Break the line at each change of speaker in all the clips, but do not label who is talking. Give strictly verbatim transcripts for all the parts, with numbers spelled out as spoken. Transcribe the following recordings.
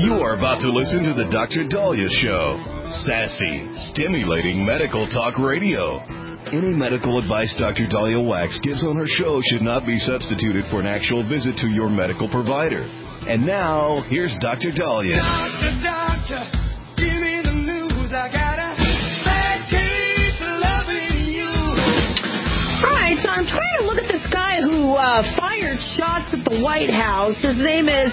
You're about to listen to the Doctor Daliah Show. Sassy, stimulating medical talk radio. Any medical advice Doctor Daliah Wax gives on her show should not be substituted for an actual visit to your medical provider. And now, here's Doctor Daliah.
Doctor, doctor, give me the news. I got a bad case of loving you.
All right, so I'm trying to look at this guy who uh, fired shots at the White House. His name is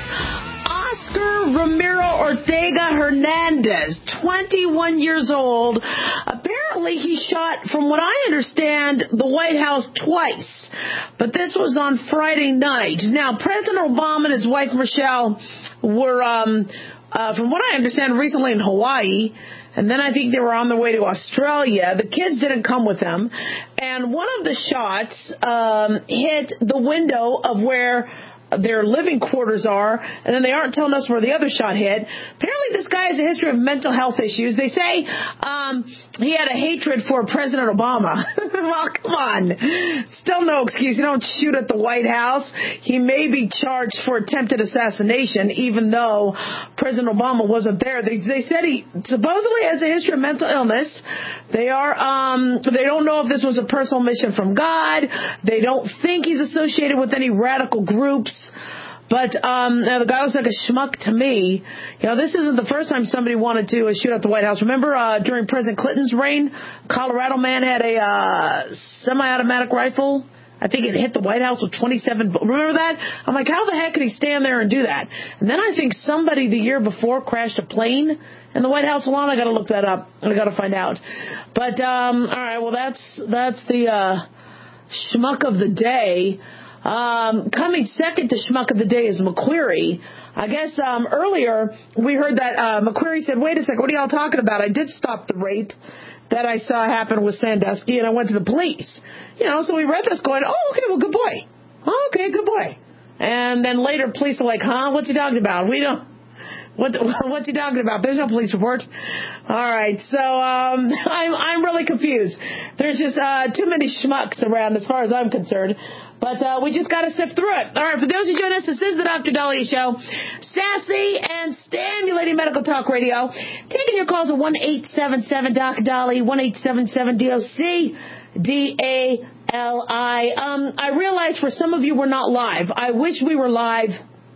Oscar Ramiro Ortega Hernandez, twenty-one years old. Apparently, he shot, from what I understand, the White House twice. But this was on Friday night. Now, President Obama and his wife, Michelle, were, um, uh, from what I understand, recently in Hawaii. And then I think they were on their way to Australia. The kids didn't come with them. And one of the shots um, hit the window of where their living quarters are, and then they aren't telling us where the other shot hit. Apparently this guy has a history of mental health issues. They say um, he had a hatred for President Obama. Well, come on. Still no excuse. You don't shoot at the White House. He may be charged for attempted assassination, even though President Obama wasn't there. They, they said he supposedly has a history of mental illness. They are, um, they don't know if this was a personal mission from God. They don't think he's associated with any radical groups. But um, the guy looks like a schmuck to me. You know, this isn't the first time somebody wanted to uh, shoot at the White House. Remember uh, during President Clinton's reign, Colorado man had a uh, semi-automatic rifle. I think it hit the White House with twenty-seven. Remember that? I'm like, how the heck could he stand there and do that? And then I think somebody the year before crashed a plane in the White House lawn. I got to look that up. I got to find out. But um, all right, well that's that's the uh, schmuck of the day. Um, coming second to schmuck of the day is McQueary. I guess um, earlier we heard that uh, McQueary said, wait a second, what are y'all talking about? I did stop the rape that I saw happen with Sandusky, and I went to the police. You know, so we read this going, oh, okay, well, good boy. Oh, okay, good boy. And then later police are like, huh, what's he talking about? We don't. What, what's he talking about? There's no police report. All right, so um, I'm I'm really confused. There's just uh, too many schmucks around as far as I'm concerned. But uh, we just got to sift through it. All right, for those who join us, this is the Doctor Daliah Show. Sassy and stimulating medical talk radio. Taking your calls at one eight seven seven Doc Dolly, one eight seven seven D O C D A L I. Um, I realize for some of you we're not live. I wish we were live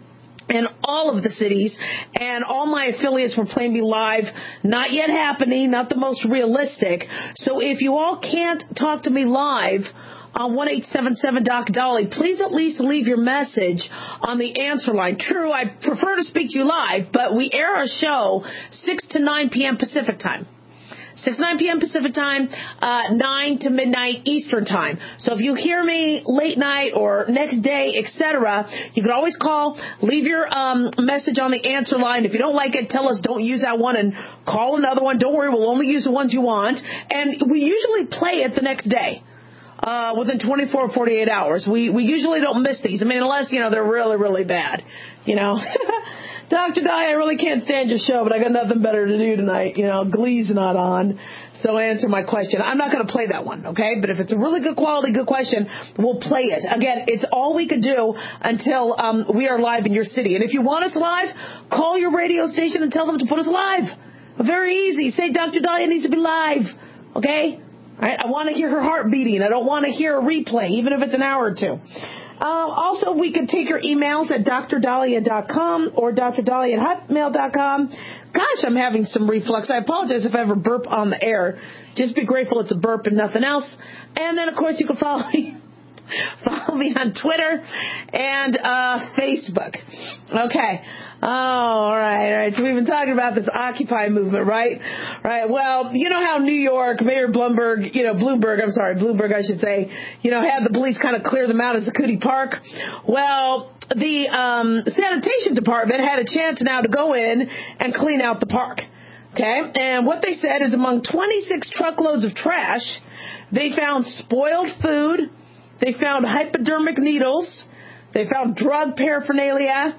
in all of the cities, and all my affiliates were playing me live. Not yet happening, not the most realistic. So if you all can't talk to me live on one eight seven seven Doc Dolly, please at least leave your message on the answer line. True, I prefer to speak to you live, but we air our show six to nine p.m. Pacific time. six to nine p.m. Pacific time, uh, nine to midnight Eastern time. So if you hear me late night or next day, et cetera, you can always call, leave your um, message on the answer line. If you don't like it, tell us don't use that one and call another one. Don't worry, we'll only use the ones you want. And we usually play it the next day. Uh, within twenty-four or forty-eight hours. We we usually don't miss these. I mean, unless, you know, they're really, really bad. You know, Doctor Daliah, I really can't stand your show, but I got nothing better to do tonight. You know, Glee's not on. So answer my question. I'm not going to play that one, okay? But if it's a really good quality, good question, we'll play it. Again, it's all we could do until um, we are live in your city. And if you want us live, call your radio station and tell them to put us live. Very easy. Say Doctor Daliah needs to be live, okay? All right, I want to hear her heart beating. I don't want to hear a replay, even if it's an hour or two. Uh, also, we can take your emails at d r daliah dot com or d r daliah at hotmail dot com. Gosh, I'm having some reflux. I apologize if I ever burp on the air. Just be grateful it's a burp and nothing else. And then, of course, you can follow me. Follow me on Twitter and uh, Facebook. Okay. Oh, all right, all right. So we've been talking about this Occupy movement, right? Right. Well, you know how New York, Mayor Bloomberg, you know, Bloomberg, I'm sorry, Bloomberg, I should say, you know, had the police kind of clear them out of Zuccotti Park. Well, the um, sanitation department had a chance now to go in and clean out the park. Okay. And what they said is among twenty-six truckloads of trash, they found spoiled food. They found hypodermic needles. They found drug paraphernalia,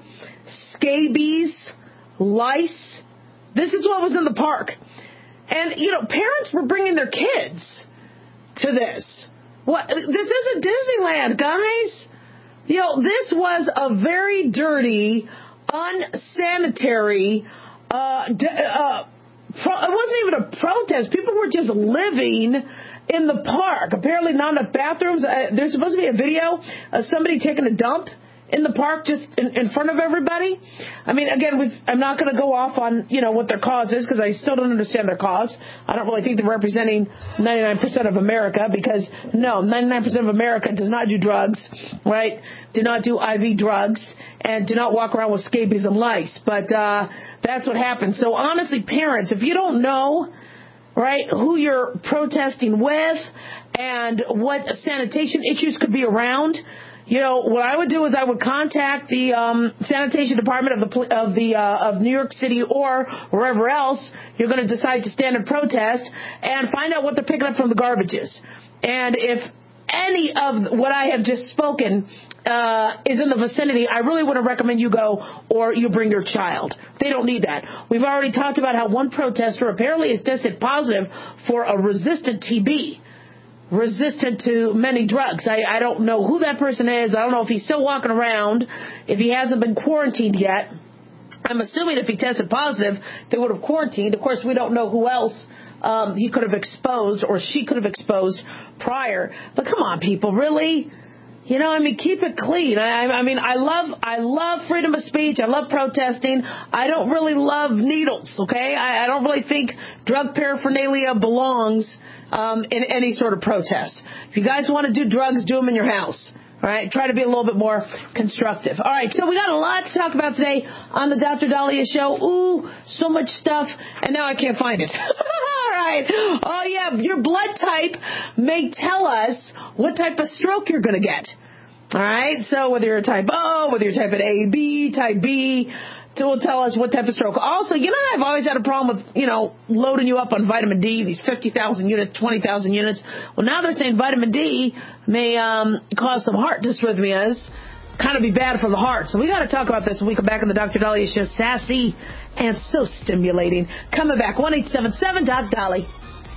scabies, lice. This is what was in the park. And, you know, parents were bringing their kids to this. What? This isn't Disneyland, guys. You know, this was a very dirty, unsanitary. Uh, d- uh, pro- it wasn't even a protest. People were just living in the park. Apparently not enough bathrooms. Uh, there's supposed to be a video of somebody taking a dump in the park just in, in front of everybody. I mean, again, we've, I'm not going to go off on, you know, what their cause is because I still don't understand their cause. I don't really think they're representing ninety-nine percent of America because, no, ninety-nine percent of America does not do drugs, right? Do not do I V drugs and do not walk around with scabies and lice. But uh, that's what happens. So honestly, parents, if you don't know, right, who you're protesting with and what sanitation issues could be around, you know, what I would do is I would contact the um, sanitation department of the of the uh, of New York City or wherever else you're going to decide to stand and protest, and find out what they're picking up from the garbages. And if any of what I have just spoken uh, is in the vicinity, I really wouldn't recommend you go or you bring your child. They don't need that. We've already talked about how one protester apparently is tested positive for a resistant T B. Resistant to many drugs. I, I don't know who that person is. I don't know if he's still walking around, if he hasn't been quarantined yet. I'm assuming if he tested positive, they would have quarantined. Of course, we don't know who else um, he could have exposed or she could have exposed prior. But come on, people, really? You know, I mean, keep it clean. I, I mean, I love, I love freedom of speech. I love protesting. I don't really love needles. Okay, I, I don't really think drug paraphernalia belongs um, in any sort of protest. If you guys want to do drugs, do them in your house. All right, try to be a little bit more constructive. All right, so we got a lot to talk about today on the Doctor Daliah Show. Ooh, so much stuff, and now I can't find it. All right. Oh, yeah, your blood type may tell us what type of stroke you're going to get. All right, so whether you're a type O, whether you're type A, B, type B, it will tell us what type of stroke. Also, you know, I've always had a problem with, you know, loading you up on vitamin D, these fifty thousand units, twenty thousand units. Well, now they're saying vitamin D may um, cause some heart dysrhythmias, kind of be bad for the heart. So we got to talk about this when we come back on the Doctor Daliah Show. Sassy and so stimulating. Coming back, one eight seven seven Doc Dolly.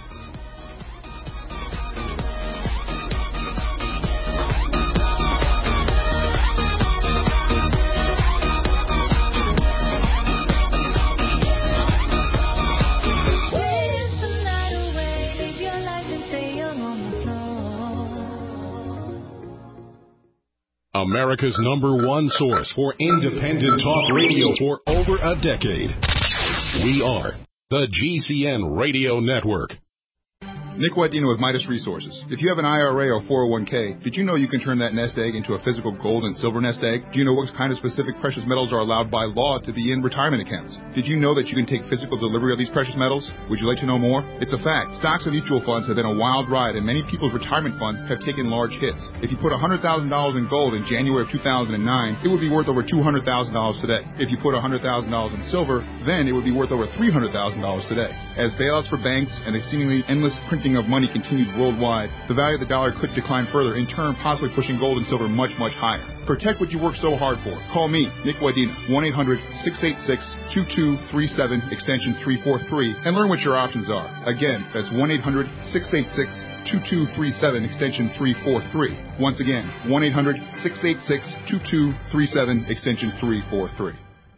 America's number one source for independent talk radio for over a decade. We are the G C N Radio Network.
Nick Wadena with Midas Resources. If you have an I R A or four oh one k, did you know you can turn that nest egg into a physical gold and silver nest egg? Do you know what kind of specific precious metals are allowed by law to be in retirement accounts? Did you know that you can take physical delivery of these precious metals? Would you like to know more? It's a fact. Stocks and mutual funds have been a wild ride, and many people's retirement funds have taken large hits. If you put one hundred thousand dollars in gold in January of two thousand nine, it would be worth over two hundred thousand dollars today. If you put one hundred thousand dollars in silver, then it would be worth over three hundred thousand dollars today. As bailouts for banks and a seemingly endless printing of money continued worldwide, the value of the dollar could decline further, in turn possibly pushing gold and silver much, much higher. Protect what you work so hard for. Call me, Nick Wadena, one eight hundred six eight six two two three seven, extension three four three, and learn what your options are. Again, that's one eight hundred six eight six two two three seven, extension three four three. Once again, one eight hundred six eight six two two three seven, extension three four three.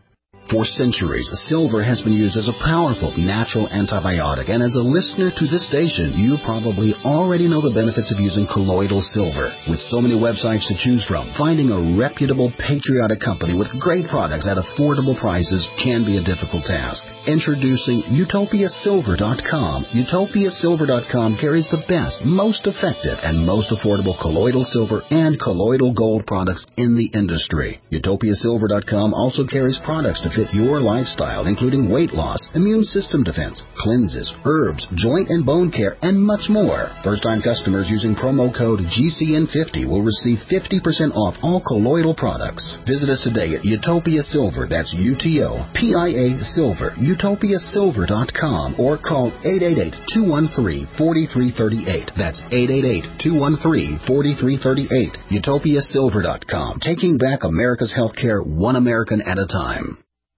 For centuries, silver has been used as a powerful natural antibiotic, and as a listener to this station, you probably already know the benefits of using colloidal silver. With so many websites to choose from, finding a reputable, patriotic company with great products at affordable prices can be a difficult task. Introducing Utopia Silver dot com. Utopia Silver dot com carries the best, most effective, and most affordable colloidal silver and colloidal gold products in the industry. Utopia Silver dot com also carries products to fit your lifestyle, including weight loss, immune system defense, cleanses, herbs, joint and bone care, and much more. First-time customers using promo code G C N fifty will receive fifty percent off all colloidal products. Visit us today at Utopia Silver, that's U T O P I A Silver, Utopia Silver dot com, or call eight eight eight, two one three, four three three eight. That's eight eight eight, two one three, four three three eight. Utopia Silver dot com, taking back America's healthcare one American at a time.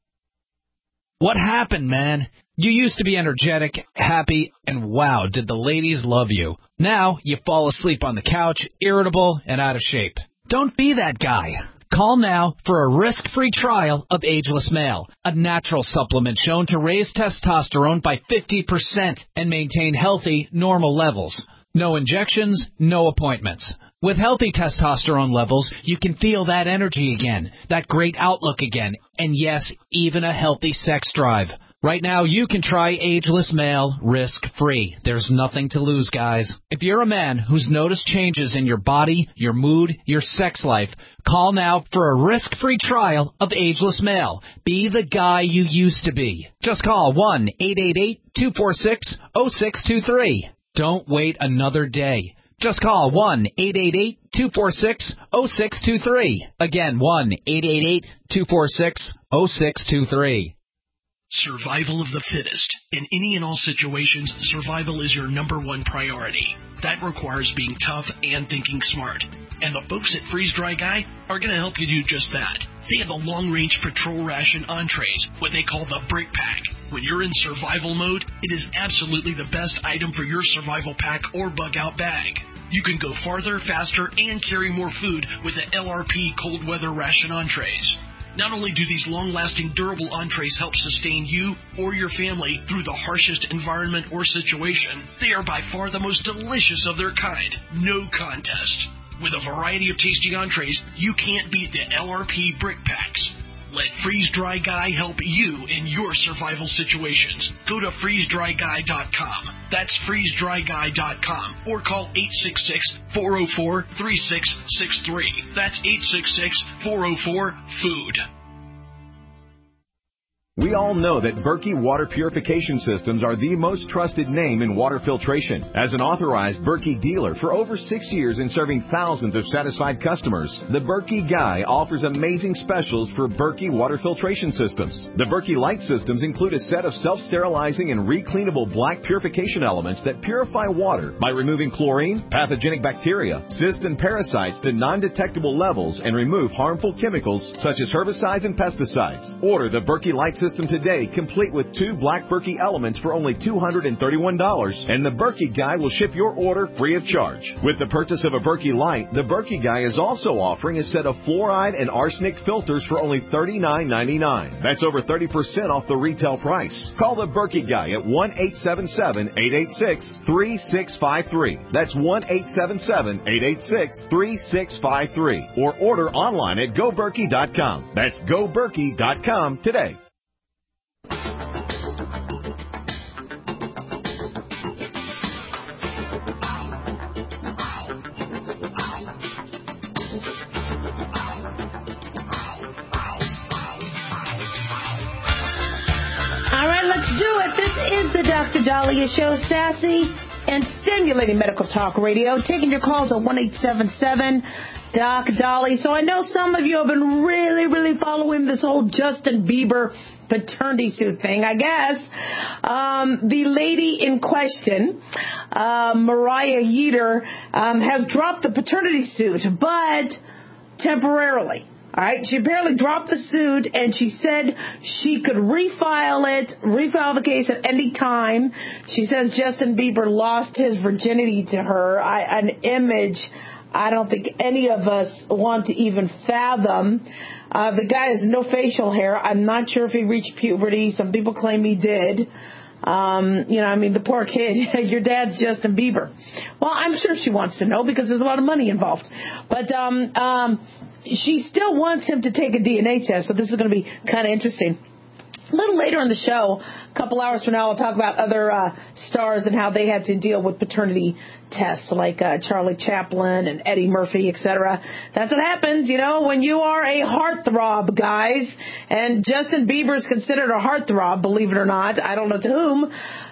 What happened, man? You used to be energetic, happy, and wow, did the ladies love you. Now you fall asleep on the couch, irritable and out of shape. Don't be that guy. Call now for a risk-free trial of Ageless Male, a natural supplement shown to raise testosterone by fifty percent and maintain healthy, normal levels. No injections, no appointments. With healthy testosterone levels, you can feel that energy again, that great outlook again, and yes, even a healthy sex drive. Right now, you can try Ageless Male risk-free. There's nothing to lose, guys. If you're a man who's noticed changes in your body, your mood, your sex life, call now for a risk-free trial of Ageless Male. Be the guy you used to be. Just call one eight eight eight, two four six, zero six two three. Don't wait another day. Just call one eight eight eight, two four six, zero six two three. Again, one eight eight eight, two four six, zero six two three.
Survival of the fittest. In any and all situations, survival is your number one priority. That requires being tough and thinking smart. And the folks at Freeze Dry Guy are going to help you do just that. They have the long-range patrol ration entrees, what they call the Brick Pack. When you're in survival mode, it is absolutely the best item for your survival pack or bug-out bag. You can go farther, faster, and carry more food with the L R P cold weather ration entrees. Not only do these long-lasting, durable entrees help sustain you or your family through the harshest environment or situation, they are by far the most delicious of their kind. No contest. With a variety of tasty entrees, you can't beat the L R P Brick Packs. Let Freeze Dry Guy help you in your survival situations. Go to freeze dry guy dot com. That's freeze dry guy dot com. Or call eight six six, four zero four, three six six three. That's eight six six, four zero four, food.
We all know that Berkey Water Purification Systems are the most trusted name in water filtration. As an authorized Berkey dealer for over six years and serving thousands of satisfied customers, the Berkey Guy offers amazing specials for Berkey Water Filtration Systems. The Berkey Light Systems include a set of self-sterilizing and recleanable black purification elements that purify water by removing chlorine, pathogenic bacteria, cysts, and parasites to non-detectable levels and remove harmful chemicals such as herbicides and pesticides. Order the Berkey Light System today, complete with two black Berkey elements for only two hundred thirty-one dollars, and the Berkey Guy will ship your order free of charge. With the purchase of a Berkey Light, the Berkey Guy is also offering a set of fluoride and arsenic filters for only thirty-nine ninety-nine. That's over thirty percent off the retail price. Call the Berkey Guy at one eight seven seven, eight eight six, three six five three. That's one eight seven seven, eight eight six, three six five three. Or order online at go berkey dot com. That's go berkey dot com today.
Is the Doctor Dahlia Show, sassy and stimulating medical talk radio, taking your calls at one eight seven seven, Doc Dolly. So I know some of you have been really, really following this whole Justin Bieber paternity suit thing. I guess um, the lady in question, uh, Mariah Yeater, um, has dropped the paternity suit, but temporarily. All right, she apparently dropped the suit, and she said she could refile it, refile the case at any time. She says Justin Bieber lost his virginity to her, I, an image I don't think any of us want to even fathom. Uh, the guy has no facial hair. I'm not sure if he reached puberty. Some people claim he did. Um, you know, I mean, the poor kid, your dad's Justin Bieber. Well, I'm sure she wants to know because there's a lot of money involved. But um, um, she still wants him to take a D N A test, so this is going to be kind of interesting. A little later in the show, a couple hours from now, I'll talk about other uh, stars and how they had to deal with paternity tests, like uh, Charlie Chaplin and Eddie Murphy, et cetera. That's what happens, you know, when you are a heartthrob, guys. And Justin Bieber is considered a heartthrob, believe it or not. I don't know to whom.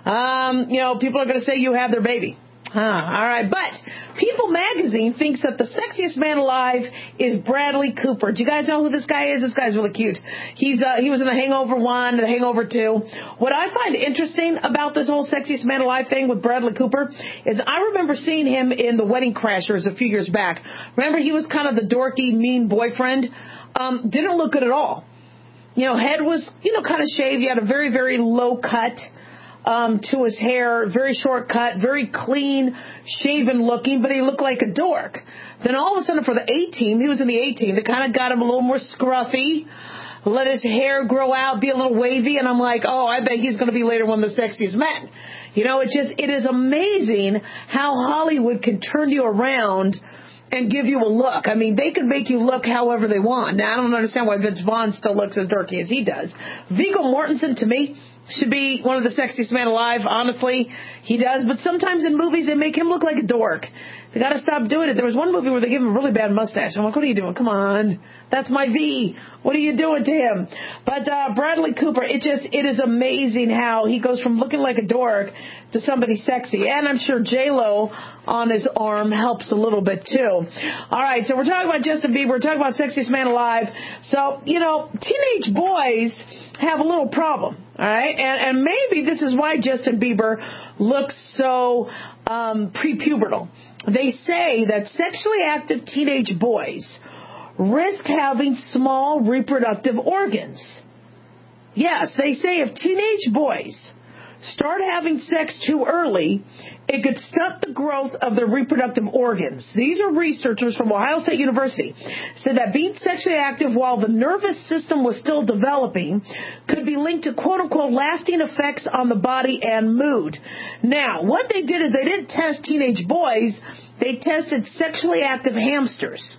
Um, you know, people are going to say you have their baby. Huh, all right, but People Magazine thinks that the sexiest man alive is Bradley Cooper. Do you guys know who this guy is? This guy's really cute. He's uh, he was in The Hangover one, The Hangover two. What I find interesting about this whole sexiest man alive thing with Bradley Cooper is I remember seeing him in The Wedding Crashers a few years back. Remember, he was kind of the dorky, mean boyfriend. Um, didn't look good at all. You know, head was, you know, kind of shaved. He had a very, very low cut. um, to his hair, very short cut, very clean, shaven looking, but he looked like a dork. Then all of a sudden for the A team, he was in the A team, they kind of got him a little more scruffy, let his hair grow out, be a little wavy, and I'm like, oh, I bet he's going to be later one of the sexiest men. You know, it just, it is amazing how Hollywood can turn you around and give you a look. I mean, they can make you look however they want. Now, I don't understand why Vince Vaughn still looks as dorky as he does. Viggo Mortensen, to me, should be one of the sexiest men alive. Honestly, he does. But sometimes in movies, they make him look like a dork. They got to stop doing it. There was one movie where they gave him a really bad mustache. I'm like, what are you doing? Come on. That's my V. What are you doing to him? But uh, Bradley Cooper, it just, it is amazing how he goes from looking like a dork to somebody sexy. And I'm sure J-Lo on his arm helps a little bit, too. All right, so we're talking about Justin Bieber. We're talking about sexiest man alive. So, you know, teenage boys have a little problem, all right? And, and maybe this is why Justin Bieber looks so um, prepubertal. They say that sexually active teenage boys risk having small reproductive organs. Yes, they say if teenage boys start having sex too early, it could stunt the growth of their reproductive organs. These are researchers from Ohio State University said that being sexually active while the nervous system was still developing could be linked to quote-unquote lasting effects on the body and mood. Now, what they did is they didn't test teenage boys, they tested sexually active hamsters.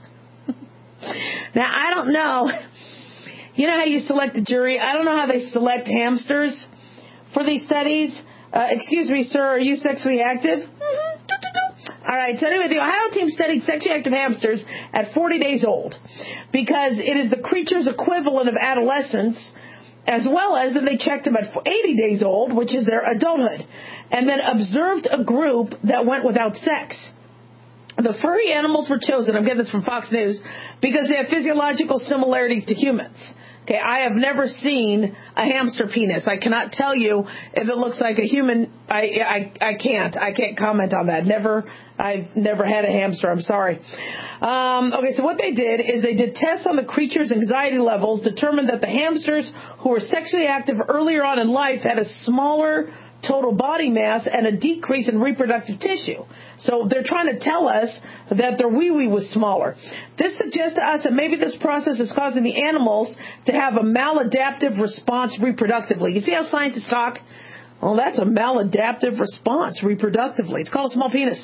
Now, I don't know. You know how you select a jury? I don't know how they select hamsters for these studies. Uh, excuse me, sir, are you sexually active? Mm-hmm. All right, so anyway, the Ohio team studied sexually active hamsters at forty days old because it is the creature's equivalent of adolescence, as well as then they checked them at eighty days old, which is their adulthood, and then observed a group that went without sex. The furry animals were chosen, I'm getting this from Fox News, because they have physiological similarities to humans. Okay, I have never seen a hamster penis. I cannot tell you if it looks like a human. I, I, I can't. I can't comment on that. Never. I've never had a hamster. I'm sorry. Um, okay, so what they did is they did tests on the creature's anxiety levels, determined that the hamsters who were sexually active earlier on in life had a smaller total body mass and a decrease in reproductive tissue. So they're trying to tell us that their wee-wee was smaller. This suggests to us that maybe this process is causing the animals to have a maladaptive response reproductively. You see how scientists talk? Well, that's a maladaptive response reproductively. It's called a small penis.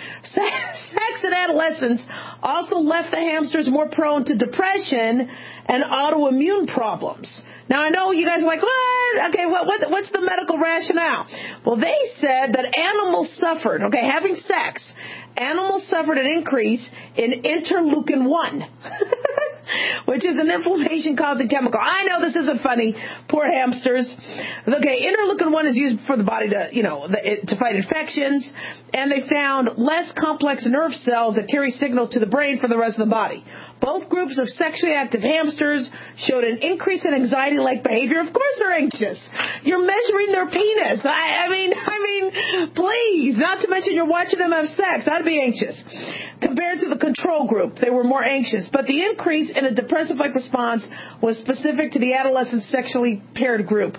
Sex in adolescence also left the hamsters more prone to depression and autoimmune problems. Now, I know you guys are like, what? Okay, what, what, what's the medical rationale? Well, they said that animals suffered, okay, having sex, animals suffered an increase in interleukin one, which is an inflammation-causing chemical. I know this isn't funny. Poor hamsters. Okay, interleukin one is used for the body to, you know, to fight infections, and they found less complex nerve cells that carry signals to the brain for the rest of the body. Both groups of sexually active hamsters showed an increase in anxiety-like behavior. Of course they're anxious. You're measuring their penis. I, I mean, I mean, please. Not to mention you're watching them have sex. I'd be anxious. Compared to the control group, they were more anxious. But the increase in a depressive-like response was specific to the adolescent sexually paired group.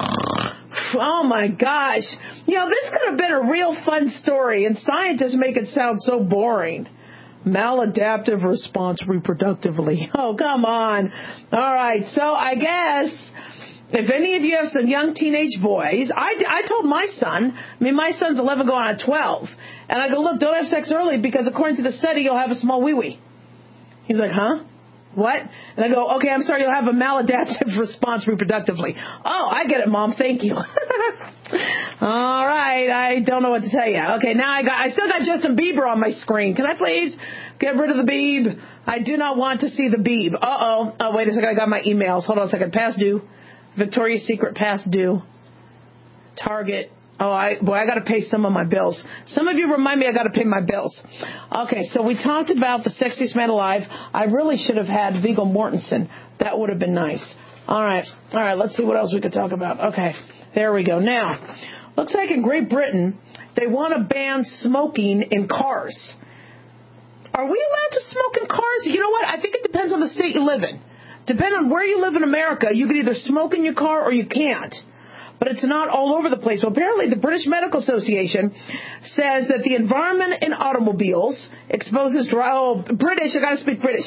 Oh, my gosh. You know, this could have been a real fun story, and scientists make it sound so boring. Maladaptive response reproductively. Oh, come on. All right. So I guess if any of you have some young teenage boys, I, I told my son, I mean, my son's eleven going on twelve. And I go, look, don't have sex early because according to the study, you'll have a small wee-wee. He's like, huh? What? And I go, okay, I'm sorry, you'll have a maladaptive response reproductively. Oh, I get it, Mom. Thank you. All right. I don't know what to tell you. Okay, now I got, I still got Justin Bieber on my screen. Can I please get rid of the Bieb? I do not want to see the Bieb. Uh-oh. Oh, wait a second. I got my emails. Hold on a second. Past due. Victoria's Secret past due. Target. Oh, I, boy, I got to pay some of my bills. Some of you remind me I got to pay my bills. Okay, so we talked about the sexiest man alive. I really should have had Viggo Mortensen. That would have been nice. All right. All right, let's see what else we could talk about. Okay, there we go. Now, looks like in Great Britain, they want to ban smoking in cars. Are we allowed to smoke in cars? You know what? I think it depends on the state you live in. Depending on where you live in America, you can either smoke in your car or you can't. but it's not all over the place. Well, apparently the British Medical Association says that the environment in automobiles exposes dry, oh, British, I gotta speak British.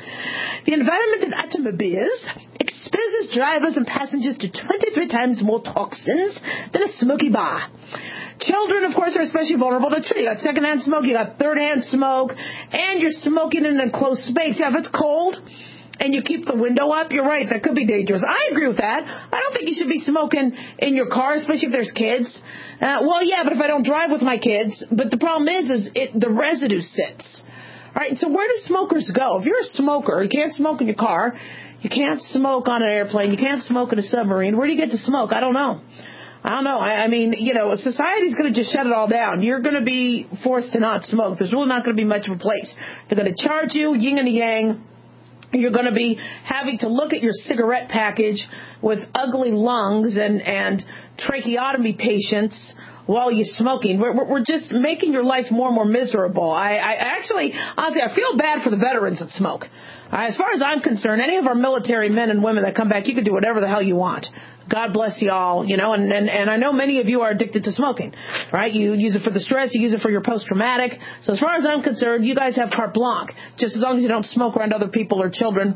The environment in automobiles exposes drivers and passengers to twenty-three times more toxins than a smoky bar. Children, of course, are especially vulnerable. That's true. You got secondhand smoke, you got third-hand smoke, and you're smoking in an enclosed space. Yeah, if it's cold and you keep the window up, you're right, that could be dangerous. I agree with that. I don't think you should be smoking in your car, especially if there's kids. Uh, well, yeah, but if I don't drive with my kids, but the problem is, is it, the residue sits. All right, so where do smokers go? If you're a smoker, you can't smoke in your car, you can't smoke on an airplane, you can't smoke in a submarine. Where do you get to smoke? I don't know. I don't know. I, I mean, you know, society's going to just shut it all down. You're going to be forced to not smoke. There's really not going to be much of a place. They're going to charge you yin and yang. You're going to be having to look at your cigarette package with ugly lungs and, and tracheotomy patients while you're smoking. We're, we're just making your life more and more miserable. I, I actually, honestly, I feel bad for the veterans that smoke. Uh, as far as I'm concerned, any of our military men and women that come back, you can do whatever the hell you want. God bless y'all, you know, and, and, and I know many of you are addicted to smoking, right? You use it for the stress, you use it for your post-traumatic. So as far as I'm concerned, you guys have carte blanche, just as long as you don't smoke around other people or children.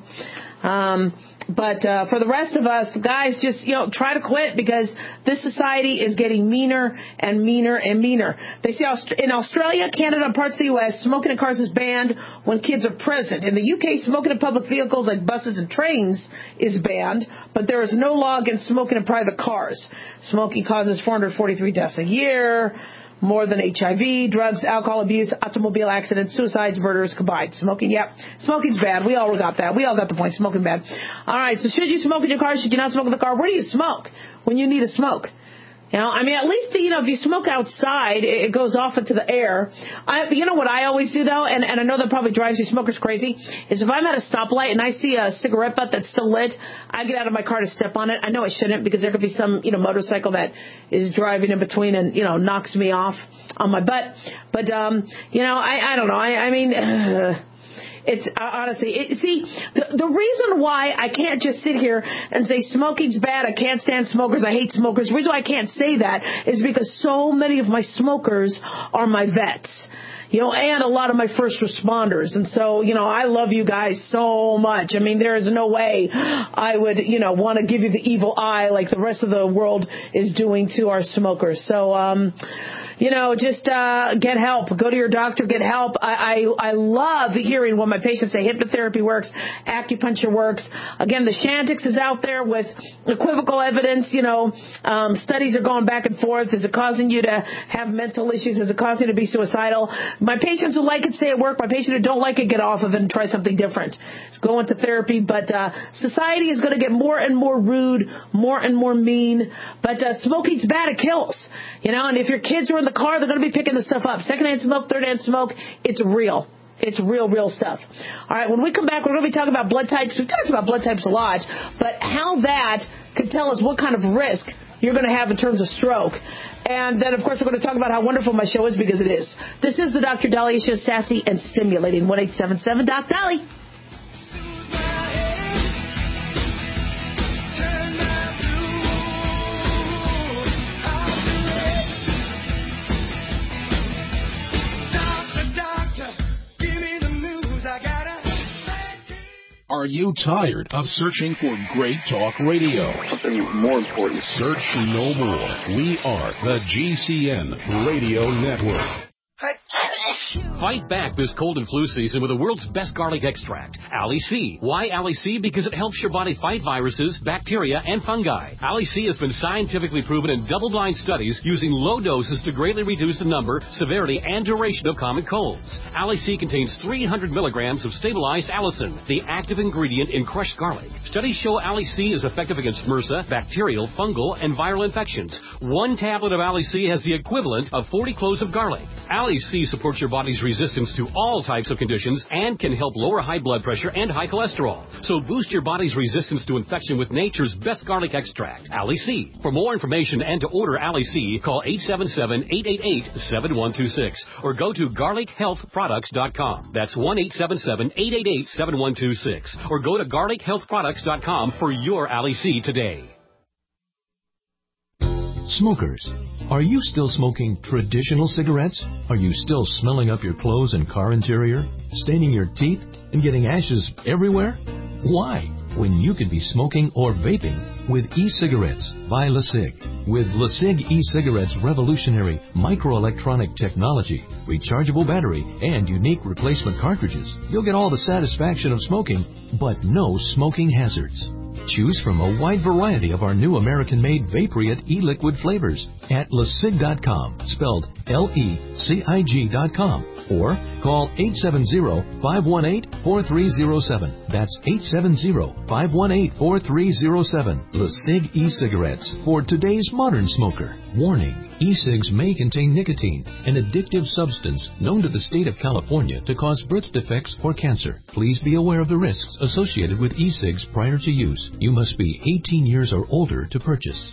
Um, but uh, for the rest of us, guys, just, you know, try to quit because this society is getting meaner and meaner and meaner. They say in Australia, Canada, and parts of the U S, smoking in cars is banned when kids are present. In the U K, smoking in public vehicles like buses and trains is banned, but there is no law against smoking in private cars. Smoking causes four hundred forty-three deaths a year. More than H I V, drugs, alcohol abuse, automobile accidents, suicides, murders combined. Smoking, yep. Smoking's bad. We all got that. We all got the point. Smoking bad. All right, so should you smoke in your car? Should you not smoke in the car? Where do you smoke when you need to smoke? You know, I mean, at least, you know, if you smoke outside, it goes off into the air. I, you know what I always do, though, and, and I know that probably drives you smokers crazy, is if I'm at a stoplight and I see a cigarette butt that's still lit, I get out of my car to step on it. I know I shouldn't because there could be some, you know, motorcycle that is driving in between and, you know, knocks me off on my butt. But, um, you know, I, I don't know. I, I mean... Uh, It's uh, honestly, it, see, the, the reason why I can't just sit here and say smoking's bad, I can't stand smokers, I hate smokers, the reason why I can't say that is because so many of my smokers are my vets. You know, and a lot of my first responders. And so, you know, I love you guys so much. I mean, there is no way I would, you know, want to give you the evil eye like the rest of the world is doing to our smokers. So, um... You know, just uh get help. Go to your doctor, get help. I, I I love hearing when my patients say hypnotherapy works, acupuncture works. Again, the Chantix is out there with equivocal evidence. You know, um, studies are going back and forth. Is it causing you to have mental issues? Is it causing you to be suicidal? My patients who like it stay at work. My patients who don't like it get off of it and try something different. Go into therapy. But uh society is going to get more and more rude, more and more mean. But uh smoking's bad. It kills. You know, and if your kids are in the car, they're going to be picking this stuff up. Secondhand smoke, thirdhand smoke, it's real. It's real, real stuff. All right, when we come back, we're going to be talking about blood types. We've talked about blood types a lot, but how that could tell us what kind of risk you're going to have in terms of stroke. And then, of course, we're going to talk about how wonderful my show is because it is. This is the Doctor Daliah Show, sassy and stimulating. one eight seven seven Doc Dolly.
Are you tired of searching for great talk radio?
Something more important.
Search no more. We are the G C N Radio Network.
Fight back this cold and flu season with the world's best garlic extract, Ali-C. Why Ali-C? Because it helps your body fight viruses, bacteria, and fungi. Ali-C has been scientifically proven in double-blind studies using low doses to greatly reduce the number, severity, and duration of common colds. Ali-C contains three hundred milligrams of stabilized allicin, the active ingredient in crushed garlic. Studies show Ali-C is effective against MRSA, bacterial, fungal, and viral infections. One tablet of Ali-C has the equivalent of forty cloves of garlic. Ali-C supports your body's resistance to all types of conditions and can help lower high blood pressure and high cholesterol. So boost your body's resistance to infection with nature's best garlic extract, Ali-C. For more information and to order Ali-C, call eight seven seven, eight eight eight, seven one two six or go to garlic health products dot com. That's one eight seven seven, eight eight eight, seven one two six or go to garlic health products dot com for your Ali-C today.
Smokers, are you still smoking traditional cigarettes? Are you still smelling up your clothes and car interior, staining your teeth, and getting ashes everywhere? Why, when you could be smoking or vaping with e-cigarettes by LeSig? With LeSig e-cigarettes' revolutionary microelectronic technology, rechargeable battery, and unique replacement cartridges, you'll get all the satisfaction of smoking, but no smoking hazards. Choose from a wide variety of our new American-made Vaporite e-liquid flavors at lesig dot com, spelled L E C I G dot com, or call eight seven zero, five one eight, four three zero seven. That's eight seven zero, five one eight, four three zero seven. LeSig e-cigarettes for today's modern smoker. Warning. E-cigs may contain nicotine, an addictive substance known to the state of California to cause birth defects or cancer. Please be aware of the risks associated with e-cigs prior to use. You must be eighteen years or older to purchase.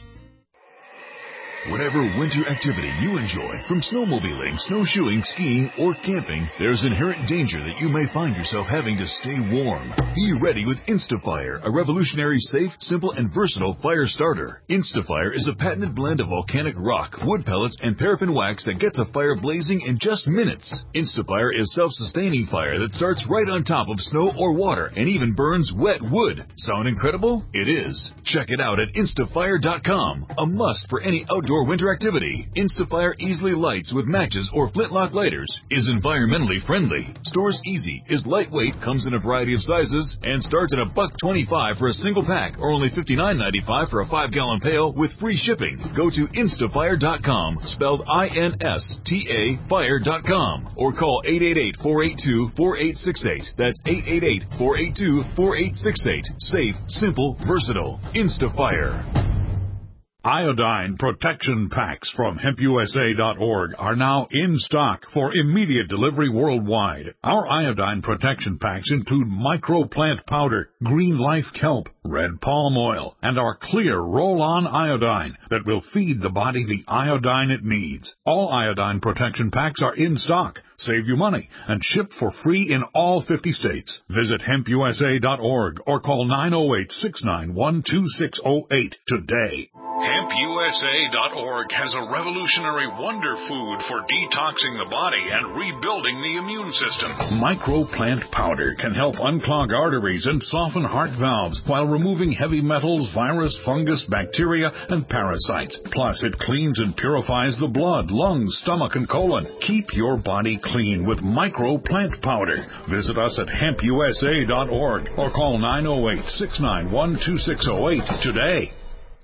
Whatever winter activity you enjoy, from snowmobiling, snowshoeing, skiing, or camping, there's inherent danger that you may find yourself having to stay warm. Be ready with InstaFire, a revolutionary, safe, simple, and versatile fire starter. InstaFire is a patented blend of volcanic rock, wood pellets, and paraffin wax that gets a fire blazing in just minutes. InstaFire is self-sustaining fire that starts right on top of snow or water and even burns wet wood. Sound incredible? It is. Check it out at instafire dot com. A must for any outdoor winter activity. InstaFire easily lights with matches or flintlock lighters, is environmentally friendly, stores easy, is lightweight, comes in a variety of sizes, and starts at a buck twenty-five for a single pack or only fifty-nine ninety-five for a five gallon pail with free shipping. Go to instafire dot com, spelled I N S T A fire dot com, or call eight eight eight, four eight two, four eight six eight. That's eight eight eight, four eight two, four eight six eight. Safe, simple, versatile. InstaFire.
Iodine protection packs from hemp U S A dot org are now in stock for immediate delivery worldwide. Our iodine protection packs include microplant powder, green life kelp, red palm oil, and our clear roll-on iodine that will feed the body the iodine it needs. All iodine protection packs are in stock. Save you money and ship for free in all fifty states. Visit hemp U S A dot org or call nine oh eight, six nine one, two six oh eight today.
hemp U S A dot org has a revolutionary wonder food for detoxing the body and rebuilding the immune system.
Microplant powder can help unclog arteries and soften heart valves while removing heavy metals, virus, fungus, bacteria, and parasites. Plus, it cleans and purifies the blood, lungs, stomach, and colon. Keep your body clean with Microplant powder. Visit us at hemp U S A dot org or call nine oh eight, six nine one, two six oh eight today.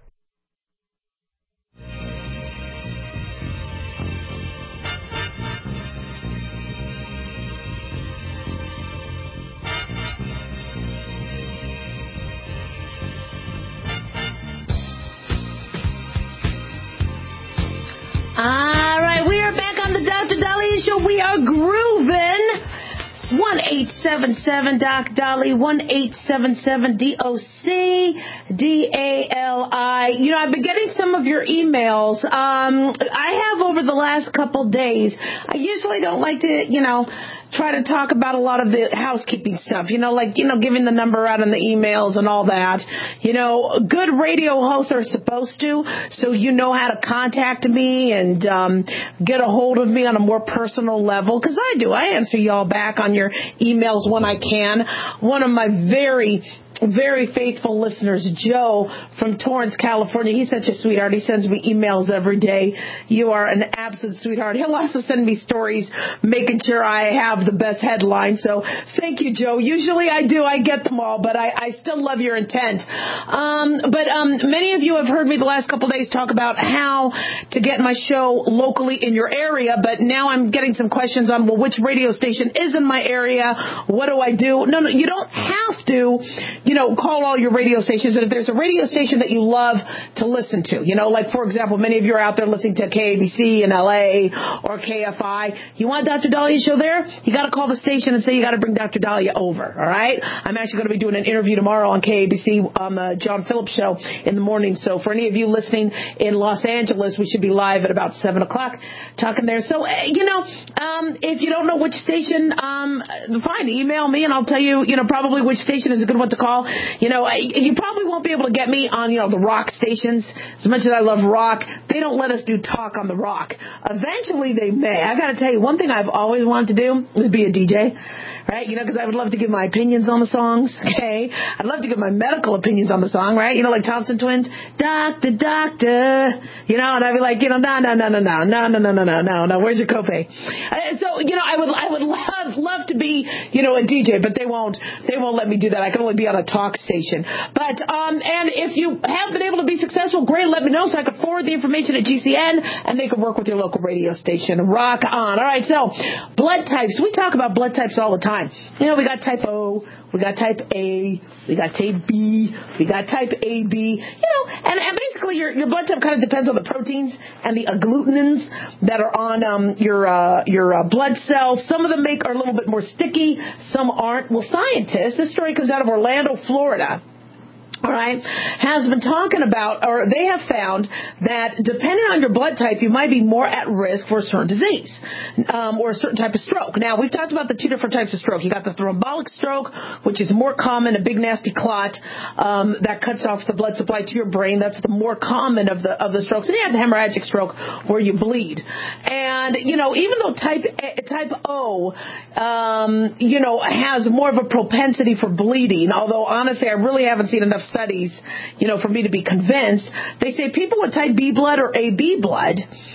All right, we are back on the Doctor Daliah Show. We are grooving. one eight seven seven Doc Dolly, one eight seven seven D O C D A L I. You know, I've been getting some of your emails. Um, I have over the last couple days. I usually don't like to, you know, try to talk about a lot of the housekeeping stuff, you know, like, you know, giving the number out on the emails and all that. You know, good radio hosts are supposed to, so you know how to contact me and um, get a hold of me on a more personal level, because I do. I answer y'all back on your emails when I can. One of my very very faithful listeners, Joe from Torrance, California. He's such a sweetheart. He sends me emails every day. You are an absolute sweetheart. He'll also send me stories, making sure I have the best headline. So thank you, Joe. Usually I do. I get them all, but I, I still love your intent. Um, but um, many of you have heard me the last couple of days talk about how to get my show locally in your area, but now I'm getting some questions on, well, which radio station is in my area? What do I do? No, no, you don't have to, you know, call all your radio stations. But if there's a radio station that you love to listen to, you know, like, for example, many of you are out there listening to K A B C in L A or K F I. You want Doctor Daliah's show there? You got to call the station and say you got to bring Doctor Daliah over, all right? I'm actually going to be doing an interview tomorrow on K A B C on the John Phillips show in the morning. So for any of you listening in Los Angeles, we should be live at about seven o'clock talking there. So, you know, um, if you don't know which station, um, fine, email me and I'll tell you, you know, probably which station is a good one to call. You know, I, you probably won't be able to get me on, you know, the rock stations. As much as I love rock, they don't let us do talk on the rock. Eventually they may. I got to tell you, one thing I've always wanted to do is be a D J, right? You know, because I would love to give my opinions on the songs, okay? I'd love to give my medical opinions on the song, right? You know, like Thompson Twins, doctor, doctor, you know, and I'd be like, you know, no, no, no, no, no, no, no, no, no, no, no, no, where's your copay? Uh, so, you know, I would, I would love, love to be, you know, a D J, but they won't, they won't let me do that. I can only be on a talk station. But, um, and if you have been able to be successful, great, let me know so I can forward the information at G C N and they can work with your local radio station. Rock on. All right, so blood types. We talk about blood types all the time. You know, we got type O, we got type A, we got type B, we got type A B, you know, and, and basically your, your blood type kind of depends on the proteins and the agglutinins that are on um, your uh, your uh, blood cells. Some of them make are a little bit more sticky, some aren't. Well, scientists, this story comes out of Orlando, Florida, all right, has been talking about, or they have found that depending on your blood type, you might be more at risk for a certain disease um, or a certain type of stroke. Now, we've talked about the two different types of stroke. You got the thrombotic stroke, which is more common, a big nasty clot um, that cuts off the blood supply to your brain. That's the more common of the of the strokes. And you have the hemorrhagic stroke where you bleed. And, you know, even though type type O, um, you know, has more of a propensity for bleeding, although honestly, I really haven't seen enough studies, you know, for me to be convinced. They say people with type B blood or A B blood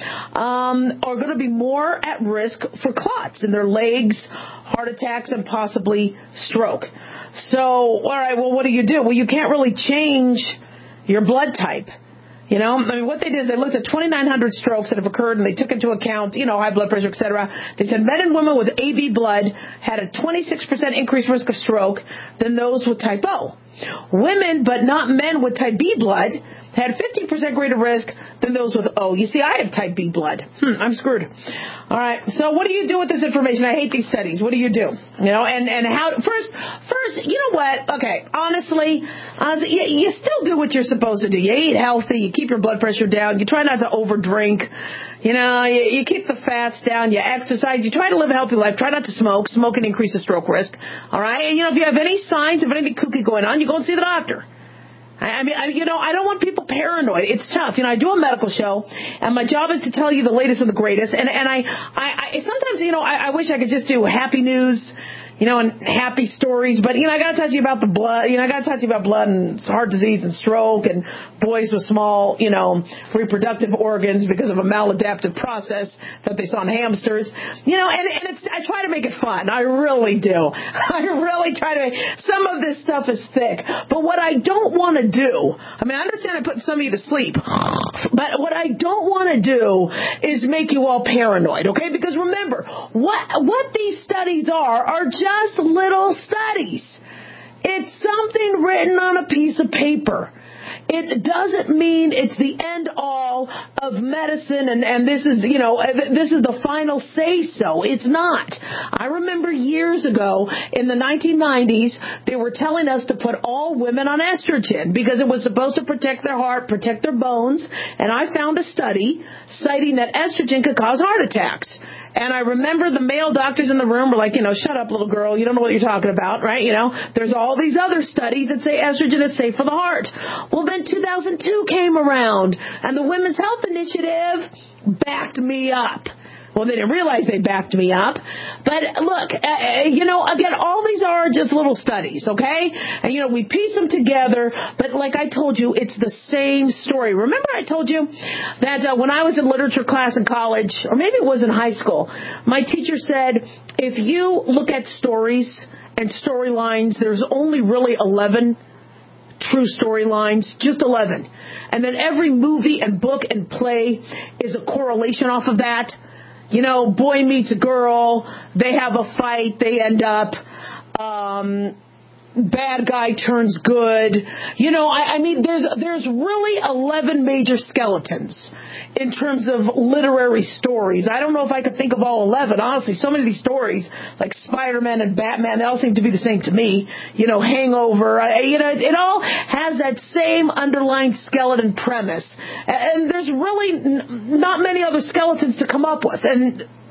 um, are going to be more at risk for clots in their legs, heart attacks, and possibly stroke. So, all right, well, what do you do? Well, you can't really change your blood type. You know, I mean, what they did is they looked at twenty-nine hundred strokes that have occurred, and they took into account, you know, high blood pressure, et cetera. They said men and women with A B blood had a twenty-six percent increased risk of stroke than those with type O. Women, but not men with type B blood, had fifty percent greater risk than those with O. You see, I have type B blood. Hmm, I'm screwed. All right, so what do you do with this information? I hate these studies. What do you do? You know, and, and how, first, first, you know what? Okay, honestly, honestly you, you still do what you're supposed to do. You eat healthy, you keep your blood pressure down, you try not to overdrink. You know, you, you keep the fats down, you exercise, you try to live a healthy life, try not to smoke. Smoking increases stroke risk. All right? And, you know, if you have any signs of anything kooky going on, you go and see the doctor. I mean, I, you know, I don't want people paranoid. It's tough. You know, I do a medical show, and my job is to tell you the latest and the greatest. And, and I, I, I sometimes, you know, I, I wish I could just do happy news, you know, and happy stories. But, you know, I got to talk to you about the blood. You know, I got to talk to you about blood and heart disease and stroke and boys with small, you know, reproductive organs because of a maladaptive process that they saw in hamsters. You know, and, and it's, I try to make it fun. I really do. I really try to make, some of this stuff is thick. But what I don't want to do, I mean, I understand I put some of you to sleep, but what I don't want to do is make you all paranoid, okay? Because remember, what, what these studies are, are just little studies. It's something written on a piece of paper. It doesn't mean it's the end all of medicine and, and this is, you know, this is the final say so. It's not. I remember years ago in the nineteen nineties, they were telling us to put all women on estrogen because it was supposed to protect their heart, protect their bones. And I found a study citing that estrogen could cause heart attacks. And I remember the male doctors in the room were like, you know, shut up, little girl. You don't know what you're talking about, right? You know, there's all these other studies that say estrogen is safe for the heart. Well, then two thousand two came around, and the Women's Health Initiative backed me up. Well, they didn't realize they backed me up. But look, uh, you know, again, all these are just little studies, okay? And, you know, we piece them together. But like I told you, it's the same story. Remember I told you that uh, when I was in literature class in college, or maybe it was in high school, my teacher said, if you look at stories and storylines, there's only really eleven true storylines, just eleven. And then every movie and book and play is a correlation off of that. You know, boy meets a girl, they have a fight, they end up, um, bad guy turns good. You know, I, I mean, there's there's really eleven major skeletons in terms of literary stories. I don't know if I could think of all eleven. Honestly, so many of these stories, like Spider-Man and Batman, they all seem to be the same to me. You know, Hangover, I, you know, it, it all has that same underlying skeleton premise. And there's really n- not many other skeletons to come up with. And